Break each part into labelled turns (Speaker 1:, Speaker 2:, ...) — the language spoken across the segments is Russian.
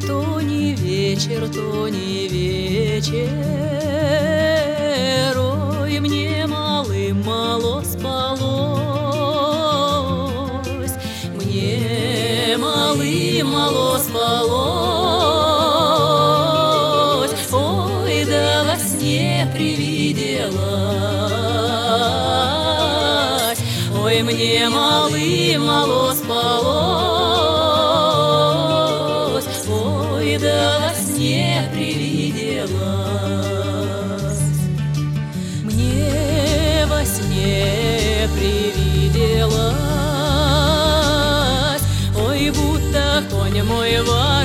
Speaker 1: то не вечер, то не вечер. Ой, мне малым мало спалось, мне малым мало спалось. Ой, да во сне привиделась. Ой, мне малым мало спалось. Ой, да во сне привиделась. Мне во сне привиделась. Ой, будто конь мой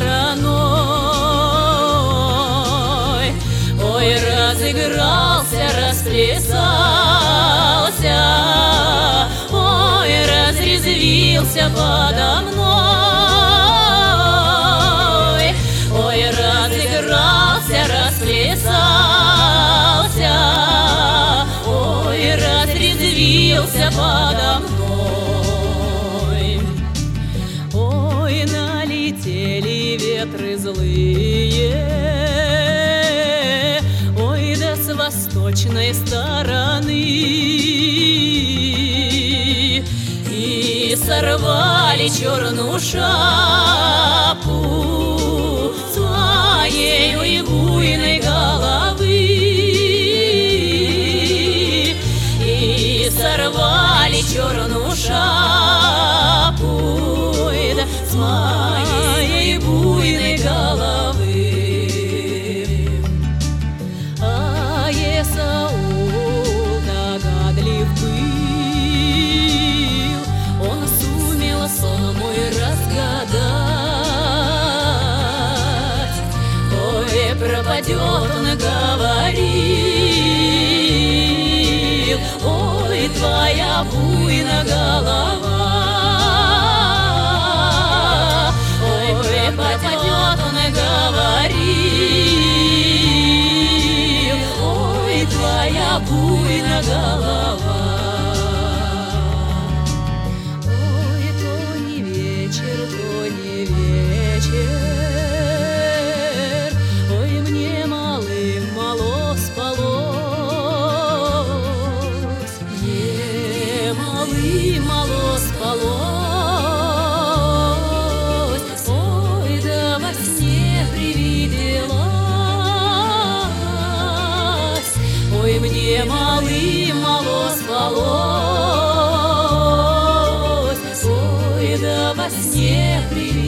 Speaker 1: вороной. Ой, разыгрался, расплясался. Ой, разрезвился подо мной. Ой, разыгрался, расплясался. Ой, разрезвился подо мной. Ой, налетели ветры злые. Ой, да с восточной стороны. И сорвали черную шапку своей ой буйной головы. И сорвали черную шапку, ой, да, с моей буйной головы. А Есаул догадлив был, он сумел сон мой разгадать. Ой, пропадет, он говорил, ой, твоя буйная голова. Ой, пропадет, он говорил, ой, твоя буйная голова. Ой, то не вечер, то не вечер. Ой, мне малым мало спалось. Мне малым мало спалось. Ой, да во сне привиделась. Ой, мне малым мало спалось. Ой, да во сне привиделась.